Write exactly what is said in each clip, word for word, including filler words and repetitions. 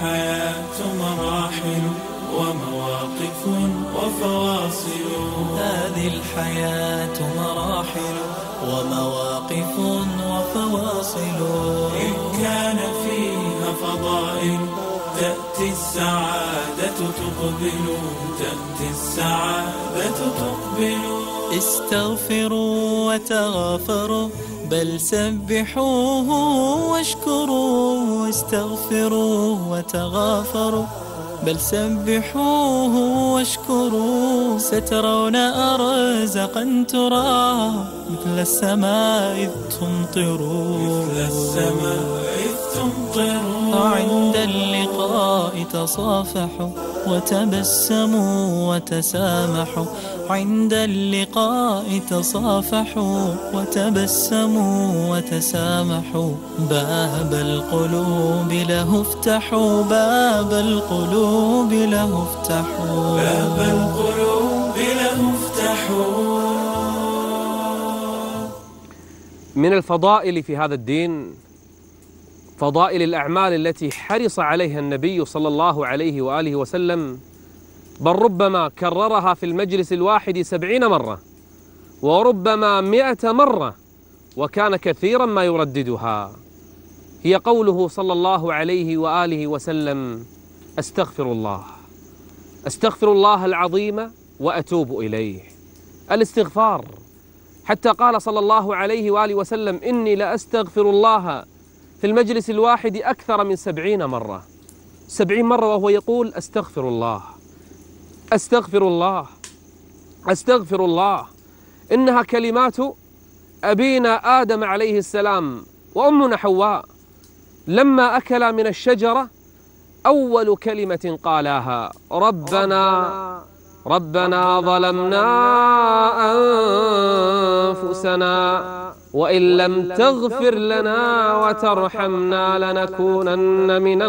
الحياة مراحل ومواقف وفواصل هذه الحياة مراحل ومواقف وفواصل إن كان فيها فضائل تأتي السعادة تقبل تأتي السعادة تقبل استغفروا وتغافروا بل سبحوه واشكروا استغفروا وتغافروا بل سبحوه واشكروا سترون أرزقا ترى مثل السماء إذ تمطروا مثل السماء إذ تمطروا عند اللقاء تصافحوا وتبسموا وتسامحوا عند اللقاء تصافحوا وتبسموا وتسامحوا باب القلوب له افتحوا باب القلوب له افتحوا باب القلوب له افتحوا. من الفضائل في هذا الدين فضائل الأعمال التي حرص عليها النبي صلى الله عليه وآله وسلم، بل ربما كررها في المجلس الواحد سبعين مرة وربما مئة مرة، وكان كثيرا ما يرددها، هي قوله صلى الله عليه وآله وسلم: أستغفر الله أستغفر الله العظيم وأتوب إليه. الاستغفار، حتى قال صلى الله عليه وآله وسلم: إني لأستغفر الله في المجلس الواحد أكثر من سبعين مرة، سبعين مرة وهو يقول: أستغفر الله أستغفر الله أستغفر الله. إنها كلمات أبينا آدم عليه السلام وأمنا حواء لما أكلا من الشجرة، أول كلمة قالاها: ربنا ربنا ظلمنا أنفسنا وإن لم تغفر لنا وترحمنا لنكونن من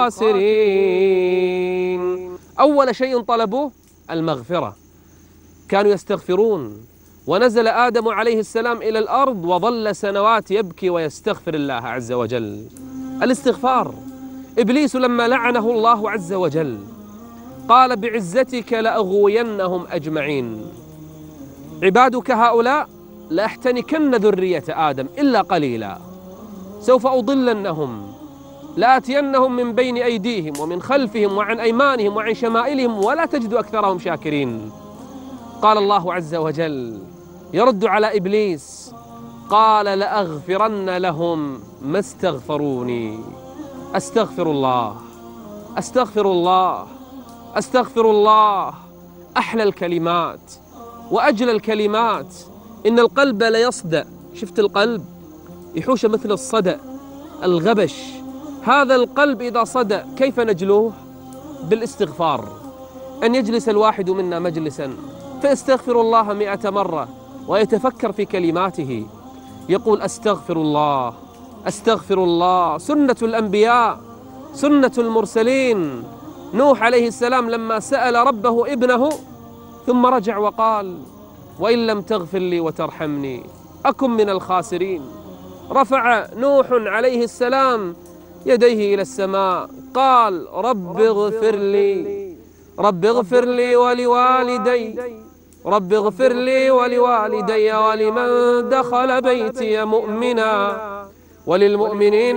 الخاسرين. أول شيء طلبوه المغفرة، كانوا يستغفرون، ونزل آدم عليه السلام إلى الأرض وظل سنوات يبكي ويستغفر الله عز وجل. الاستغفار، إبليس لما لعنه الله عز وجل قال: بعزتك لأغوينهم أجمعين، عبادك هؤلاء لأحتنكن ذرية آدم إلا قليلا، سوف أضلنهم، لآتينهم من بين أيديهم ومن خلفهم وعن أيمانهم وعن شمائلهم ولا تجد أكثرهم شاكرين. قال الله عز وجل يرد على إبليس، قال: لأغفرن لهم ما استغفروني. أستغفر الله أستغفر الله أستغفر الله. أحلى الكلمات وأجل الكلمات. إن القلب ليصدأ، شفت القلب يحوش مثل الصدأ الغبش، هذا القلب إذا صدأ كيف نجلوه؟ بالاستغفار. أن يجلس الواحد منا مجلسا فيستغفر الله مئة مرة ويتفكر في كلماته، يقول: أستغفر الله أستغفر الله. سنة الأنبياء، سنة المرسلين. نوح عليه السلام لما سأل ربه ابنه ثم رجع وقال: وإن لم تغفر لي وترحمني أكن من الخاسرين. رفع نوح عليه السلام يديه إلى السماء قال: رب اغفر لي رب اغفر لي ولوالدي رب اغفر لي ولوالدي ولمن دخل بيتي مؤمنا وللمؤمنين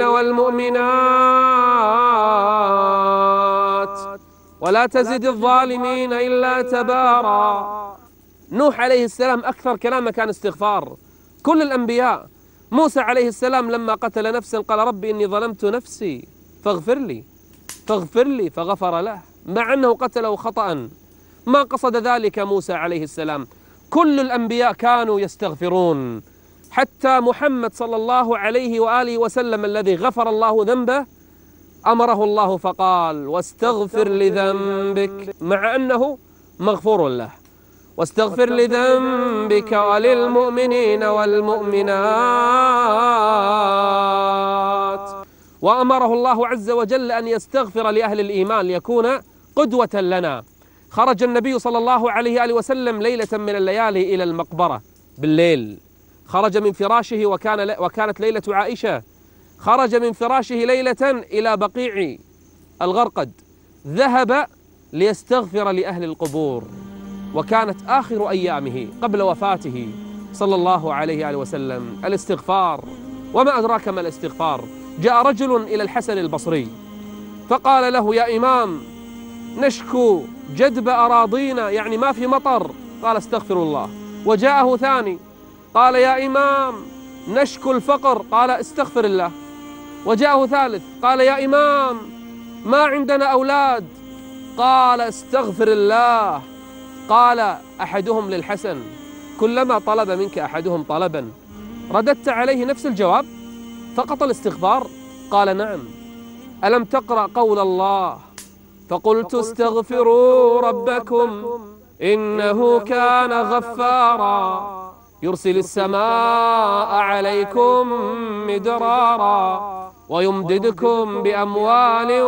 والمؤمنات ولا تزد الظالمين إلا تبارا. نوح عليه السلام أكثر كلامه كان استغفار. كل الأنبياء. موسى عليه السلام لما قتل نفسا قال: رب إني ظلمت نفسي فاغفر لي فاغفر لي فغفر له، مع أنه قتله خطأ، ما قصد ذلك موسى عليه السلام. كل الأنبياء كانوا يستغفرون، حتى محمد صلى الله عليه وآله وسلم الذي غفر الله ذنبه أمره الله فقال: واستغفر لذنبك، مع أنه مغفور له، واستغفر لذنبك وللمؤمنين والمؤمنات. وأمره الله عز وجل أن يستغفر لأهل الإيمان ليكون قدوة لنا. خرج النبي صلى الله عليه وآله وسلم ليلة من الليالي إلى المقبرة بالليل، خرج من فراشه وكان وكانت ليلة عائشة، خرج من فراشه ليلة إلى بقيع الغرقد ذهب ليستغفر لأهل القبور، وكانت آخر أيامه قبل وفاته صلى الله عليه وآله وسلم الاستغفار. وما أدراك ما الاستغفار؟ جاء رجل إلى الحسن البصري فقال له: يا إمام، نشكو جدب أراضينا، يعني ما في مطر. قال: استغفر الله. وجاءه ثاني قال: يا إمام، نشكو الفقر. قال: استغفر الله. وجاءه ثالث قال: يا إمام، ما عندنا أولاد. قال: استغفر الله. قال أحدهم للحسن: كلما طلب منك أحدهم طلبا رددت عليه نفس الجواب فقط الاستغفار؟ قال: نعم. ألم تقرأ قول الله: فقلت استغفروا ربكم إنه كان غفارا يرسل السماء عليكم مدرارا ويمددكم بأموال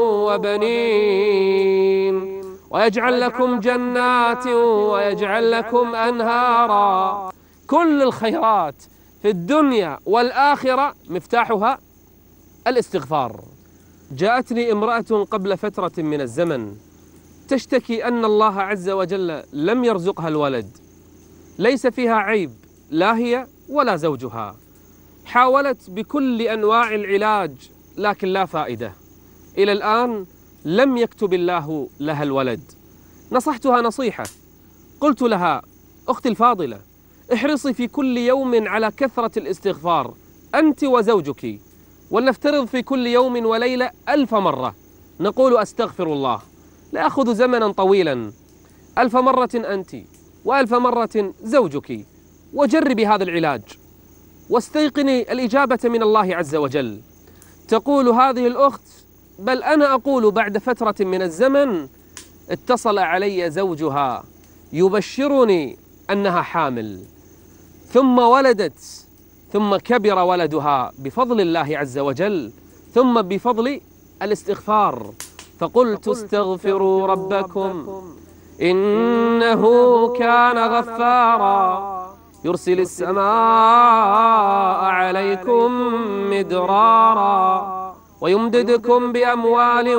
وبنين ويجعل لكم جنات ويجعل لكم أنهارا. كل الخيرات في الدنيا والآخرة مفتاحها الاستغفار. جاءتني امرأة قبل فترة من الزمن تشتكي أن الله عز وجل لم يرزقها الولد، ليس فيها عيب لا هي ولا زوجها، حاولت بكل أنواع العلاج لكن لا فائدة، إلى الآن لم يكتب الله لها الولد. نصحتها نصيحة، قلت لها: أختي الفاضلة، احرصي في كل يوم على كثرة الاستغفار أنت وزوجك، ولنفترض في كل يوم وليلة ألف مرة نقول أستغفر الله، لا يأخذ زمنا طويلا، ألف مرة أنت وألف مرة زوجك، وجربي هذا العلاج واستيقني الإجابة من الله عز وجل. تقول هذه الأخت: بل أنا أقول بعد فترة من الزمن اتصل علي زوجها يبشرني أنها حامل، ثم ولدت، ثم كبر ولدها بفضل الله عز وجل، ثم بفضل الاستغفار. فقلت: استغفروا ربكم إنه كان غفارا يرسل السماء عليكم مدرارا ويمددكم بأموال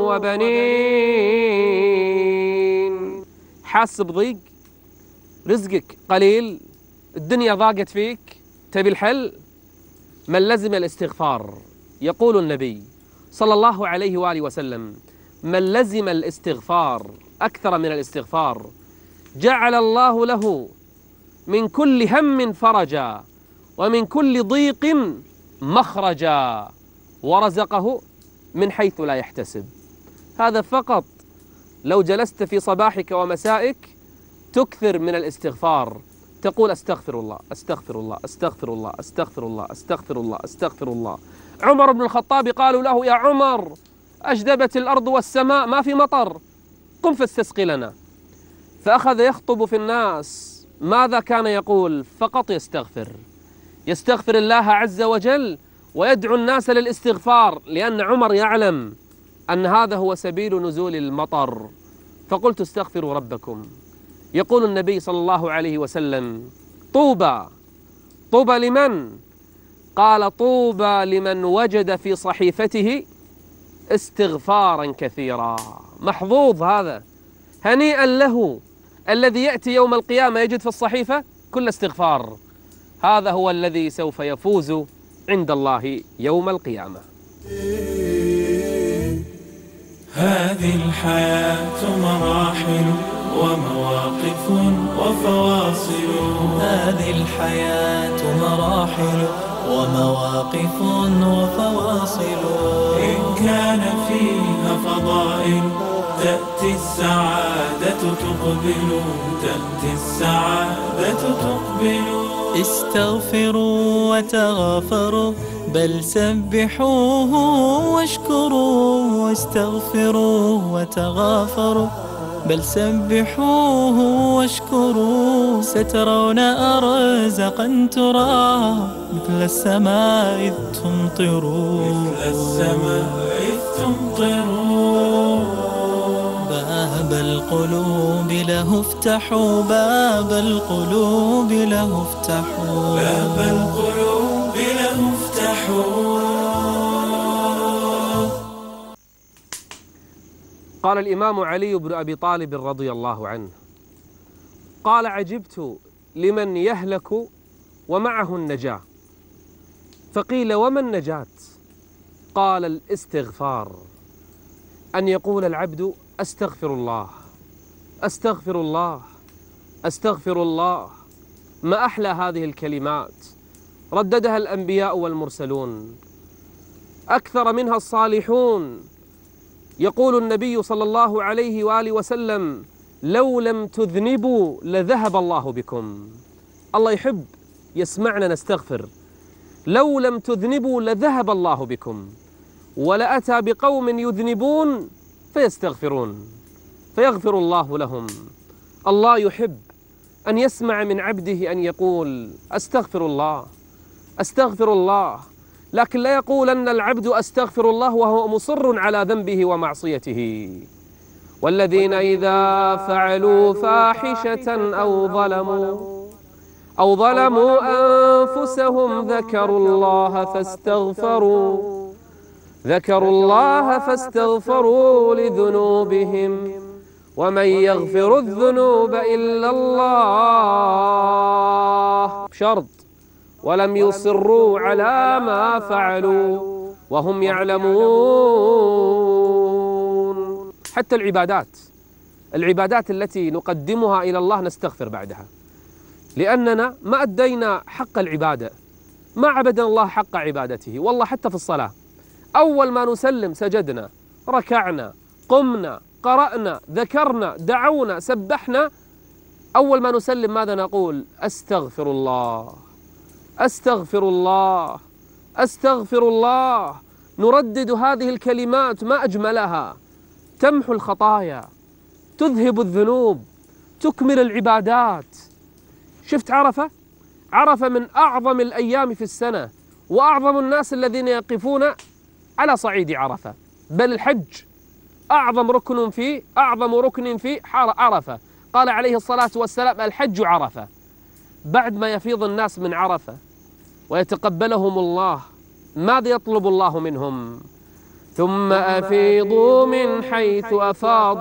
وبنين. حاس بضيق، رزقك قليل، الدنيا ضاقت فيك، تبي الحل؟ من لزم الاستغفار، يقول النبي صلى الله عليه وآله وسلم: من لزم الاستغفار أكثر من الاستغفار جعل الله له من كل هم فرجا ومن كل ضيق مخرجا ورزقه من حيث لا يحتسب. هذا فقط لو جلست في صباحك ومسائك تكثر من الاستغفار، تقول: استغفر الله استغفر الله استغفر الله استغفر الله استغفر الله استغفر الله. عمر بن الخطاب قالوا له: يا عمر، أجدبت الأرض والسماء، ما في مطر، قم فاستسقي لنا. فأخذ يخطب في الناس، ماذا كان يقول؟ فقط يستغفر يستغفر الله عز وجل ويدعو الناس للاستغفار، لأن عمر يعلم أن هذا هو سبيل نزول المطر. فقلت: استغفروا ربكم. يقول النبي صلى الله عليه وسلم: طوبى طوبى لمن؟ قال: طوبى لمن وجد في صحيفته استغفارا كثيرا. محظوظ هذا، هنيئا له الذي يأتي يوم القيامة يجد في الصحيفة كل استغفار. هذا هو الذي سوف يفوز عند الله يوم القيامة. هذه الحياة مراحل ومواقف وفواصل، هذه الحياة مراحل ومواقف وفواصل، إن كان فيها فضائل تأتي السعادة تقبل، تأتي السعادة تقبل. استغفروا وتغافروا بل سبحوه واشكروا، واستغفروا وتغافروا بل سبحوه واشكروا، سترون أرزقا ترى مثل السماء إذ تمطروا، مثل السماء إذ تمطروا. باب القلوب له افتحوا، باب القلوب له افتحوا، باب القلوب له افتحوا. قال الإمام علي بن أبي طالب رضي الله عنه: قال عجبت لمن يهلك ومعه النجاة، فقيل وما النجاة؟ قال الاستغفار، أن يقول العبد أستغفر الله أستغفر الله أستغفر الله. ما أحلى هذه الكلمات، رددها الأنبياء والمرسلون، أكثر منها الصالحون. يقول النبي صلى الله عليه وآله وسلم: لو لم تذنبوا لذهب الله بكم. الله يحب يسمعنا نستغفر. لو لم تذنبوا لذهب الله بكم، ولأتى بقوم يذنبون فيستغفرون فيغفر الله لهم. الله يحب أن يسمع من عبده أن يقول أستغفر الله أستغفر الله، لكن لا يقول أن العبد أستغفر الله وهو مصر على ذنبه ومعصيته. والذين إذا فعلوا فاحشة أو ظلموا أو ظلموا أنفسهم ذكروا الله فاستغفروا ذكروا الله فاستغفروا لذنوبهم ومن يغفر الذنوب إلا الله، بشرط ولم يصروا على ما فعلوا وهم يعلمون. حتى العبادات العبادات التي نقدمها إلى الله نستغفر بعدها، لأننا ما أدينا حق العبادة، ما عبدنا الله حق عبادته. والله حتى في الصلاة أول ما نسلم سجدنا، ركعنا، قمنا، قرأنا، ذكرنا، دعونا، سبحنا. أول ما نسلم ماذا نقول؟ أستغفر الله أستغفر الله أستغفر الله. نردد هذه الكلمات ما أجملها، تمحو الخطايا، تذهب الذنوب، تكمل العبادات. شفت عرفة؟ عرفة من أعظم الأيام في السنة، وأعظم الناس الذين يقفون على صعيد عرفة، بل الحج أعظم ركن فيه أعظم ركن فيه عرفة. قال عليه الصلاة والسلام: الحج عرفة. بعد ما يفيض الناس من عرفة ويتقبلهم الله، ماذا يطلب الله منهم؟ ثم أفيضوا من حيث أفاض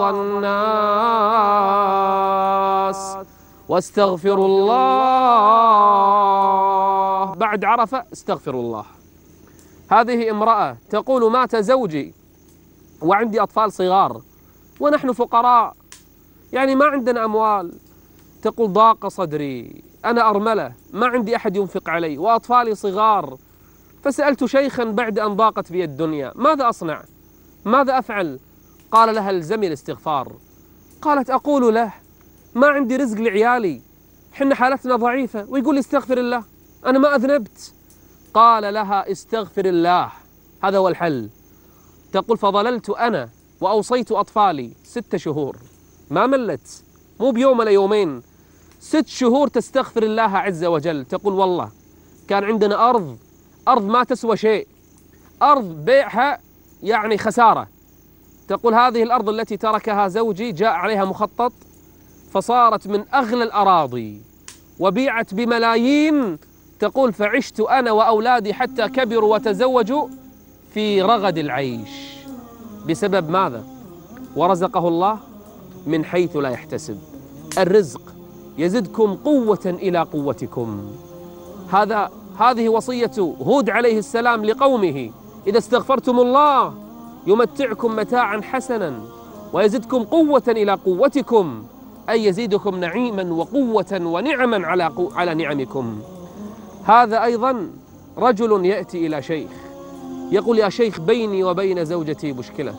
الناس واستغفروا الله. بعد عرفة استغفروا الله. هذه امرأة تقول: مات زوجي وعندي أطفال صغار ونحن فقراء، يعني ما عندنا أموال. تقول: ضاق صدري، أنا أرملة ما عندي أحد ينفق علي وأطفالي صغار، فسألت شيخا بعد أن ضاقت بي الدنيا: ماذا أصنع؟ ماذا أفعل؟ قال لها: الزمي الاستغفار. قالت: أقول له ما عندي رزق لعيالي، حنا حالتنا ضعيفة، ويقول لي استغفر الله، أنا ما أذنبت. قال لها: استغفر الله، هذا هو الحل. تقول: فظللت أنا وأوصيت أطفالي ست شهور، ما ملت، مو بيوم ولا يومين، ست شهور تستغفر الله عز وجل. تقول: والله كان عندنا أرض أرض ما تسوى شيء، أرض بيعها يعني خسارة. تقول: هذه الأرض التي تركها زوجي جاء عليها مخطط فصارت من أغلى الأراضي وبيعت بملايين. تقول: فعشت أنا وأولادي حتى كبروا وتزوجوا في رغد العيش. بسبب ماذا؟ ورزقه الله من حيث لا يحتسب. الرزق يزدكم قوة إلى قوتكم. هذا هذه وصية هود عليه السلام لقومه: إذا استغفرتم الله يمتعكم متاعا حسنا ويزدكم قوة إلى قوتكم، أي يزيدكم نعيما وقوة ونعما على قو على نعمكم. هذا أيضا رجل يأتي إلى شيخ يقول: يا شيخ بيني وبين زوجتي مشكلة.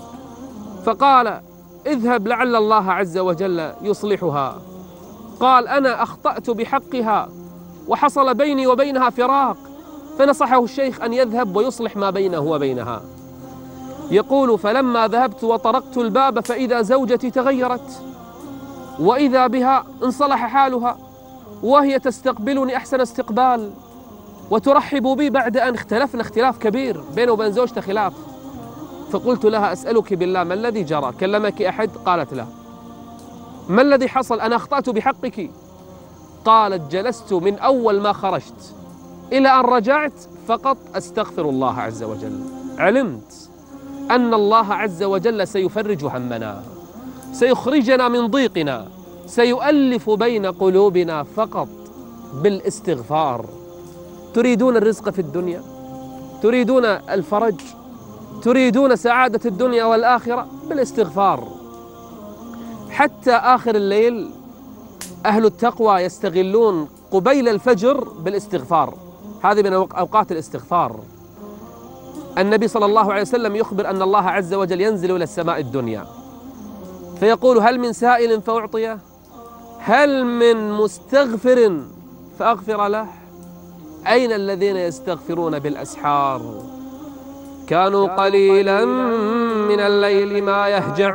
فقال: اذهب لعل الله عز وجل يصلحها. قال: أنا أخطأت بحقها وحصل بيني وبينها فراق. فنصحه الشيخ أن يذهب ويصلح ما بينه وبينها. يقول: فلما ذهبت وطرقت الباب فإذا زوجتي تغيرت، وإذا بها انصلح حالها، وهي تستقبلني أحسن استقبال وترحب بي بعد أن اختلفنا اختلاف كبير، بينه وبين زوجته خلاف. فقلت لها: أسألك بالله ما الذي جرى؟ كلمك أحد؟ قالت: لا. ما الذي حصل؟ أنا أخطأت بحقك. قالت: جلست من أول ما خرجت إلى أن رجعت فقط أستغفر الله عز وجل. علمت أن الله عز وجل سيفرج همنا، سيخرجنا من ضيقنا، سيؤلف بين قلوبنا فقط بالاستغفار. تريدون الرزق في الدنيا؟ تريدون الفرج؟ تريدون سعادة الدنيا والآخرة؟ بالاستغفار. حتى آخر الليل أهل التقوى يستغلون قبيل الفجر بالاستغفار، هذه من أوقات الاستغفار. النبي صلى الله عليه وسلم يخبر أن الله عز وجل ينزل إلى السماء الدنيا فيقول: هل من سائل فأعطيه؟ هل من مستغفر فأغفر له؟ أين الذين يستغفرون بالأسحار؟ كانوا قليلا من الليل ما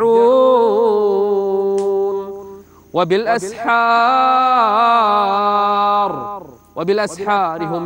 يهجعون وبالأسحار وبالأسحار هم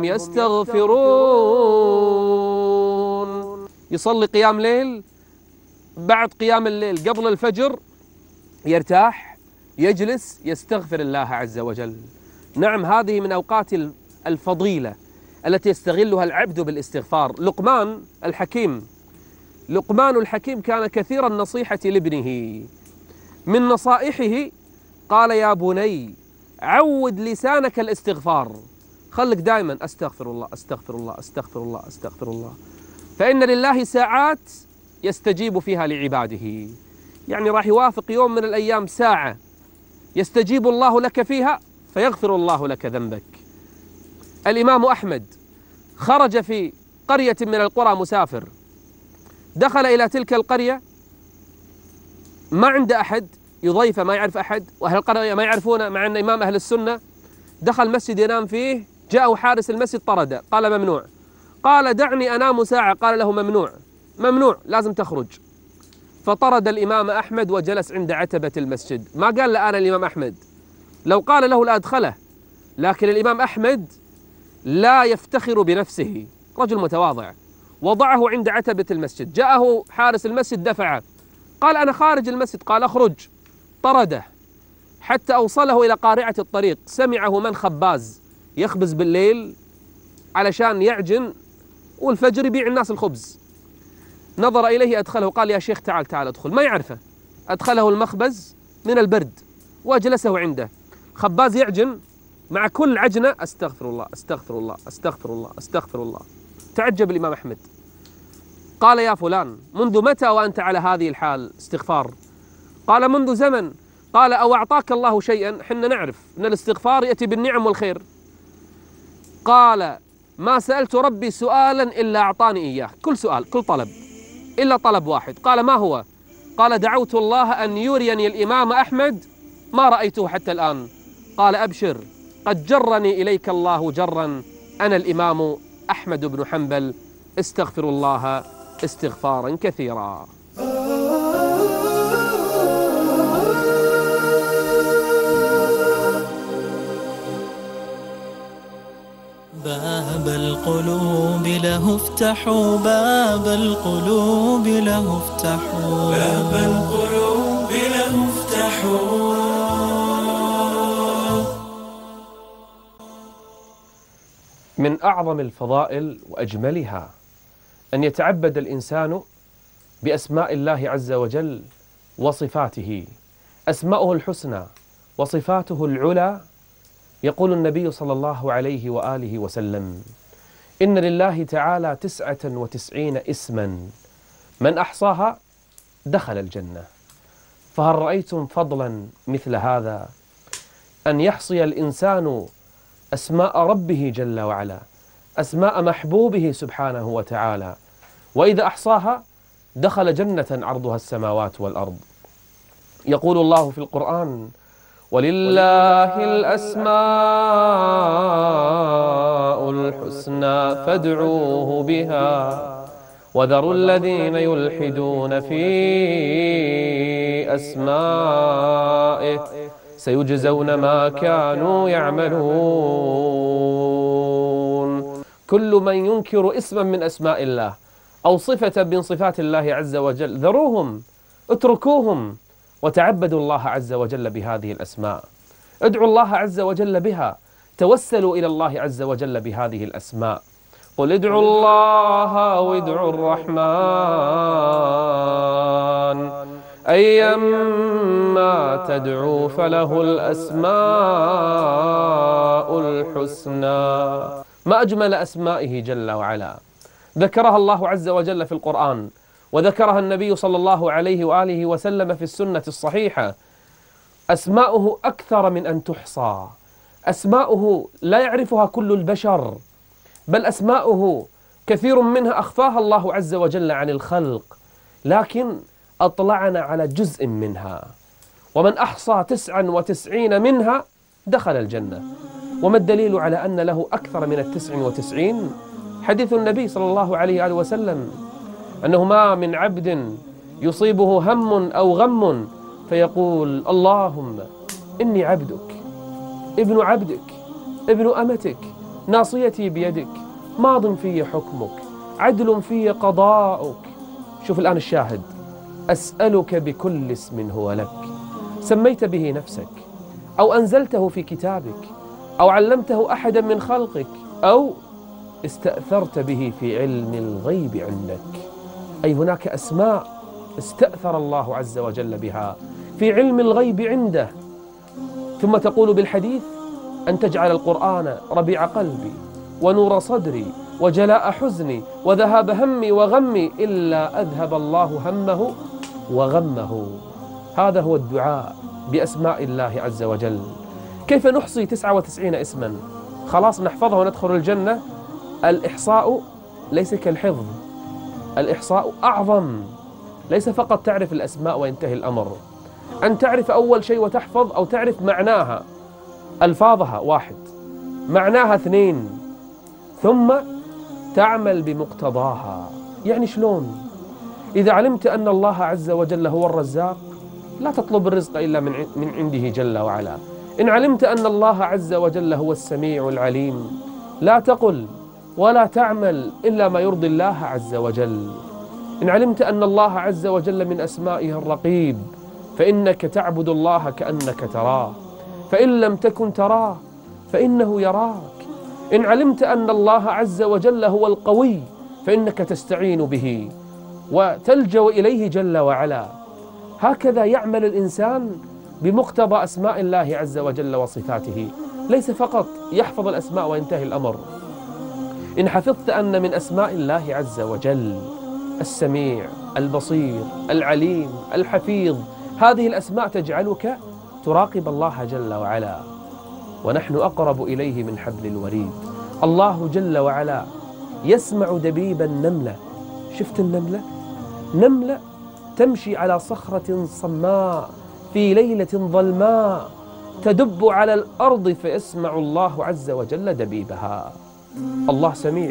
يستغفرون. يصلي قيام ليل، بعد قيام الليل قبل الفجر يرتاح، يجلس يستغفر الله عز وجل. نعم، هذه من أوقات الفضيلة التي يستغلها العبد بالاستغفار. لقمان الحكيم لقمان الحكيم كان كثير النصيحة لابنه. من نصائحه قال: يا بني عود لسانك الاستغفار، خلك دائما أستغفر الله أستغفر الله أستغفر الله أستغفر الله، فإن لله ساعات يستجيب فيها لعباده. يعني راح يوافق يوم من الأيام ساعة يستجيب الله لك فيها فيغفر الله لك ذنبك. الإمام أحمد خرج في قرية من القرى مسافر، دخل إلى تلك القرية ما عند أحد يضيفه، ما يعرف أحد، وأهل القرية ما يعرفونه مع أن إمام أهل السنة. دخل مسجد ينام فيه، جاءه حارس المسجد طرده، قال: ممنوع. قال: دعني أنام ساعة. قال له: ممنوع ممنوع لازم تخرج. فطرد الإمام أحمد وجلس عند عتبة المسجد. ما قال له أنا الإمام أحمد، لو قال له لأدخله، لكن الإمام أحمد لا يفتخر بنفسه، رجل متواضع، وضعه عند عتبة المسجد. جاءه حارس المسجد دفعه، قال: أنا خارج المسجد. قال: أخرج. طرده حتى أوصله إلى قارعة الطريق، سمعه من خباز يخبز بالليل علشان يعجن والفجر يبيع الناس الخبز. نظر إليه أدخله، قال: يا شيخ تعال تعال ادخل. ما يعرفه، أدخله المخبز من البرد وأجلسه عنده. خباز يعجن، مع كل عجنة أستغفر الله أستغفر الله أستغفر الله أستغفر الله. تعجب الإمام أحمد، قال: يا فلان منذ متى وأنت على هذه الحال استغفار؟ قال: منذ زمن. قال: أو أعطاك الله شيئا؟ حنا نعرف أن الاستغفار يأتي بالنعم والخير. قال: ما سألت ربي سؤالا إلا أعطاني إياه، كل سؤال كل طلب إلا طلب واحد. قال: ما هو؟ قال: دعوت الله أن يريني الإمام أحمد ما رأيته حتى الآن. قال: أبشر، قد جرني إليك الله جرا، أنا الإمام أحمد بن حنبل، استغفر الله استغفارا كثيرا. باب القلوب له افتحوا، باب القلوب له افتحوا، باب القلوب له افتحوا. من أعظم الفضائل وأجملها أن يتعبد الإنسان بأسماء الله عز وجل وصفاته. أسماؤه الحسنى وصفاته العلى. يقول النبي صلى الله عليه وآله وسلم: إن لله تعالى تسعة وتسعين اسما من أحصاها دخل الجنة. فهل رأيتم فضلا مثل هذا، أن يحصي الإنسان أسماء ربه جل وعلا، أسماء محبوبه سبحانه وتعالى، وإذا أحصاها دخل جنة عرضها السماوات والأرض. يقول الله في القرآن: ولله الأسماء الحسنى فادعوه بها وذروا الذين يلحدون في أسمائه سيجزون ما كانوا يعملون. كل من ينكر اسما من أسماء الله أو صفة من صفات الله عز وجل ذروهم، اتركوهم، وتعبدوا الله عز وجل بهذه الأسماء. ادعوا الله عز وجل بها، توسلوا إلى الله عز وجل بهذه الأسماء. قل ادعوا الله أو ادعوا الرحمن أيما تدعوا فله الأسماء الحسنى. ما أجمل أسمائه جل وعلا، ذكرها الله عز وجل في القرآن، وذكرها النبي صلى الله عليه وآله وسلم في السنة الصحيحة. أسماؤه أكثر من أن تحصى، أسماؤه لا يعرفها كل البشر، بل أسماؤه كثير منها أخفاها الله عز وجل عن الخلق، لكن أطلعنا على جزء منها. ومن أحصى تسعا وتسعين منها دخل الجنة. وما الدليل على أن له أكثر من التسع وتسعين؟ حديث النبي صلى الله عليه وآله وسلم أنه ما من عبد يصيبه هم أو غم فيقول اللهم إني عبدك ابن عبدك ابن أمتك ناصيتي بيدك ماض في حكمك عدل في قضاؤك. شوف الآن الشاهد، أسألك بكل اسم هو لك سميت به نفسك أو أنزلته في كتابك أو علمته أحدا من خلقك أو استأثرت به في علم الغيب عندك. أي هناك أسماء استأثر الله عز وجل بها في علم الغيب عنده. ثم تقول بالحديث أن تجعل القرآن ربيع قلبي ونور صدري وجلاء حزني وذهاب همي وغمي إلا أذهب الله همه وغمه. هذا هو الدعاء بأسماء الله عز وجل. كيف نحصي تسعة وتسعين اسما خلاص نحفظها وندخل الجنة؟ الإحصاء ليس كالحفظ، الإحصاء أعظم. ليس فقط تعرف الأسماء وينتهي الأمر، أن تعرف أول شيء وتحفظ أو تعرف معناها. ألفاظها واحد، معناها اثنين، ثم تعمل بمقتضاها. يعني شلون؟ إذا علمت أن الله عز وجل هو الرزاق لا تطلب الرزق إلا من عنده جل وعلا. إن علمت أن الله عز وجل هو السميع العليم لا تقل ولا تعمل إلا ما يرضي الله عز وجل. إن علمت أن الله عز وجل من أسمائه الرقيب فإنك تعبد الله كأنك تراه، فإن لم تكن تراه فإنه يراك. إن علمت أن الله عز وجل هو القوي فإنك تستعين به وتلجأ إليه جل وعلا. هكذا يعمل الإنسان بمقتضى أسماء الله عز وجل وصفاته، ليس فقط يحفظ الأسماء وينتهي الأمر. إن حفظت أن من أسماء الله عز وجل السميع البصير العليم الحفيظ، هذه الأسماء تجعلك تراقب الله جل وعلا. ونحن أقرب إليه من حبل الوريد. الله جل وعلا يسمع دبيب النملة. شفت النملة؟ نملة تمشي على صخرة صماء في ليلة ظلماء تدب على الأرض فيسمع الله عز وجل دبيبها. الله سميع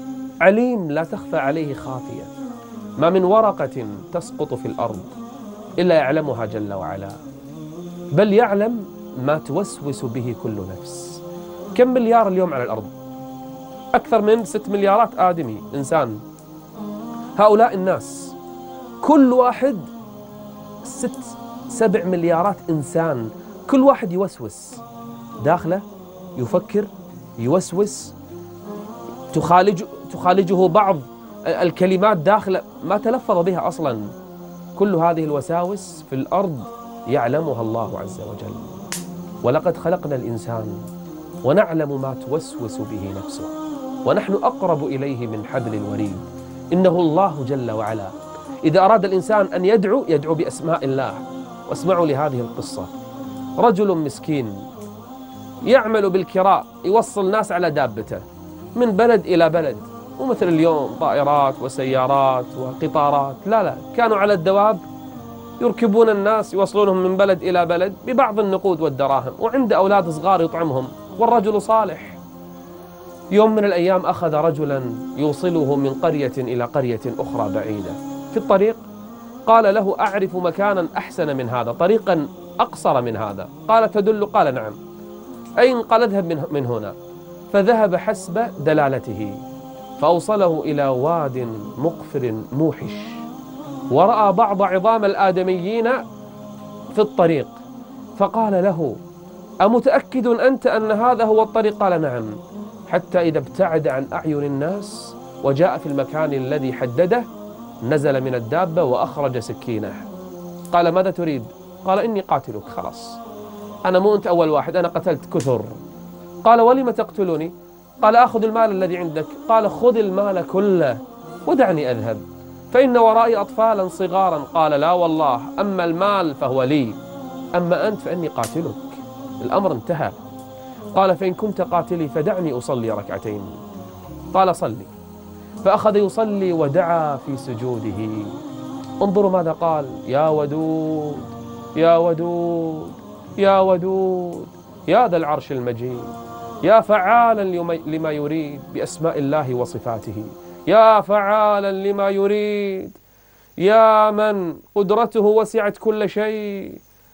عليم لا تخفى عليه خافية. ما من ورقة تسقط في الأرض إلا يعلمها جل وعلا، بل يعلم ما توسوس به كل نفس. كم مليار اليوم على الأرض؟ أكثر من ست مليارات آدمي إنسان. هؤلاء الناس كل واحد ست سبع مليارات إنسان، كل واحد يوسوس داخله، يفكر، يوسوس، تخالج تخالجه بعض الكلمات داخله ما تلفظ بها أصلا. كل هذه الوساوس في الأرض يعلمها الله عز وجل. ولقد خلقنا الإنسان ونعلم ما توسوس به نفسه ونحن أقرب إليه من حبل الوريد. إنه الله جل وعلا إذا أراد الإنسان أن يدعو يدعو بأسماء الله. واسمعوا لهذه القصة. رجل مسكين يعمل بالكراء، يوصل ناس على دابته من بلد إلى بلد، ومثل اليوم طائرات وسيارات وقطارات، لا لا، كانوا على الدواب يركبون الناس يوصلونهم من بلد إلى بلد ببعض النقود والدراهم، وعنده أولاد صغار يطعمهم، والرجل صالح. يوم من الأيام أخذ رجلا يوصله من قرية إلى قرية أخرى بعيدة. في الطريق قال له أعرف مكانا أحسن من هذا، طريقا أقصر من هذا. قال تدل؟ قال نعم. أين؟ قال اذهب من هنا. فذهب حسب دلالته فأوصله إلى واد مقفر موحش، ورأى بعض عظام الآدميين في الطريق، فقال له أمتأكد أنت أن هذا هو الطريق؟ قال نعم. حتى إذا ابتعد عن أعين الناس وجاء في المكان الذي حدده نزل من الدابة وأخرج سكينه. قال ماذا تريد؟ قال إني قاتلك. خلاص أنا مو أنت أول واحد، أنا قتلت كثر. قال ولم تقتلني؟ قال أخذ المال الذي عندك. قال خذ المال كله ودعني أذهب فإن ورائي أطفالا صغارا. قال لا والله، أما المال فهو لي، أما أنت فإني قاتلك. الأمر انتهى. قال فإن كنت قاتلي فدعني أصلي ركعتين. قال صلي. فأخذ يصلي ودعا في سجوده. انظروا ماذا قال: يا ودود يا ودود يا ودود يا ذا العرش المجيد، يا فعالا لما يريد بأسماء الله وصفاته، يا فعالا لما يريد، يا من قدرته وسعت كل شيء،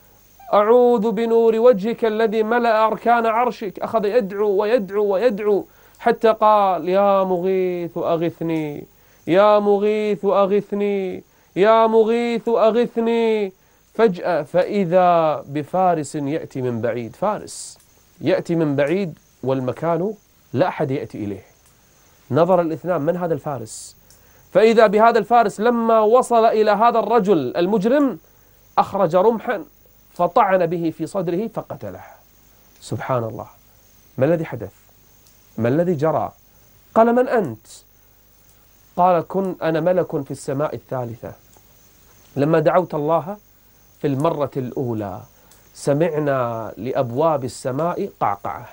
أعوذ بنور وجهك الذي ملأ أركان عرشك. أخذ يدعو ويدعو ويدعو حتى قال: يا مغيث أغثني، يا مغيث أغثني، يا مغيث أغثني. فجأة فإذا بفارس يأتي من بعيد، فارس يأتي من بعيد والمكان لا أحد يأتي إليه. نظر الاثنان: من هذا الفارس؟ فإذا بهذا الفارس لما وصل إلى هذا الرجل المجرم أخرج رمحا فطعن به في صدره فقتله. سبحان الله، ما الذي حدث؟ ما الذي جرى؟ قال: من أنت؟ قال: كن أنا ملك في السماء الثالثة، لما دعوت الله في المرة الأولى سمعنا لأبواب السماء قعقعة،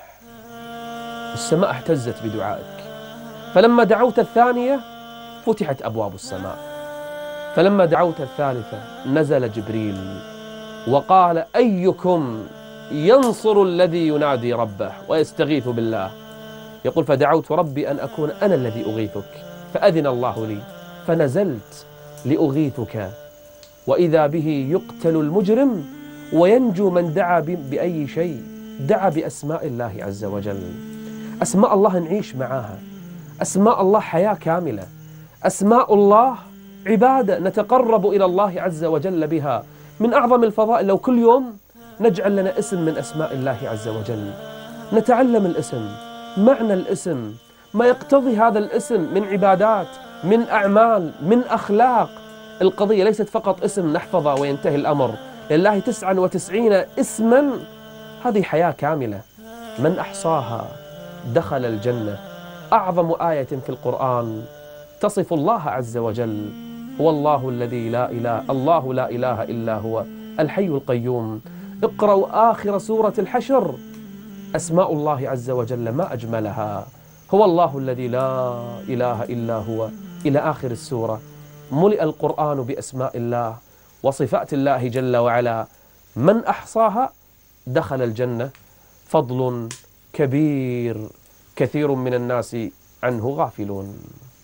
السماء اهتزت بدعائك، فلما دعوت الثانية فتحت أبواب السماء، فلما دعوت الثالثة نزل جبريل وقال: أيكم ينصر الذي ينادي ربه ويستغيث بالله؟ يقول: فدعوت ربي أن أكون أنا الذي أغيثك، فأذن الله لي فنزلت لأغيثك، وإذا به يقتل المجرم وينجو من دعا بأي شيء، دعا بأسماء الله عز وجل. أسماء الله نعيش معاها، أسماء الله حياة كاملة، أسماء الله عبادة نتقرب إلى الله عز وجل بها. من أعظم الفضائل لو كل يوم نجعل لنا اسم من أسماء الله عز وجل، نتعلم الاسم، معنى الاسم، ما يقتضي هذا الاسم من عبادات، من أعمال، من أخلاق. القضية ليست فقط اسم نحفظه وينتهي الأمر، لله تسعة وتسعين اسما، هذه حياة كاملة. من أحصاها دخل الجنة. أعظم آية في القرآن تصف الله عز وجل هو الله الذي لا إله الله لا إله إلا هو الحي القيوم. اقرأوا آخر سورة الحشر، أسماء الله عز وجل ما أجملها، هو الله الذي لا إله إلا هو إلى آخر السورة. ملئ القرآن بأسماء الله وصفات الله جل وعلا. من أحصاها دخل الجنة. فضل كبير كثير من الناس عنه غافلون.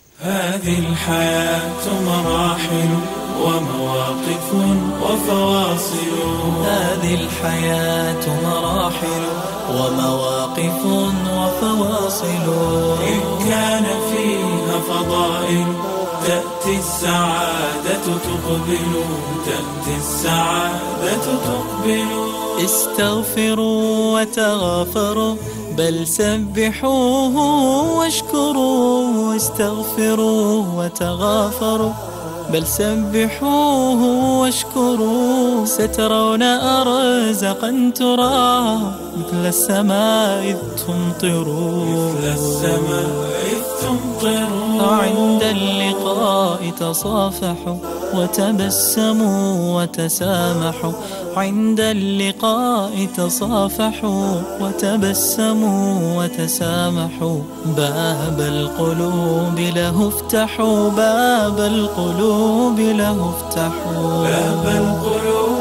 هذه الحياة مراحل ومواقف وفواصل، هذه الحياة مراحل ومواقف وفواصل، إن كان فيها فضائل تأتي السعادة تقبل، تأتي السعادة تقبل. استغفروا وتغافروا بل سبحوه واشكروا، استغفروا وتغافروا بل سبحوه واشكروا. سترون أرزقا ترى مثل السماء إذ تمطروا، مثل السماء إذ تمطروا. عند اللقاء تصافحوا وتبسموا وتسامحوا، عند اللقاء تصافحوا وتبسموا وتسامحوا. باب القلوب له افتحوا، باب القلوب له افتحوا، باب القلوب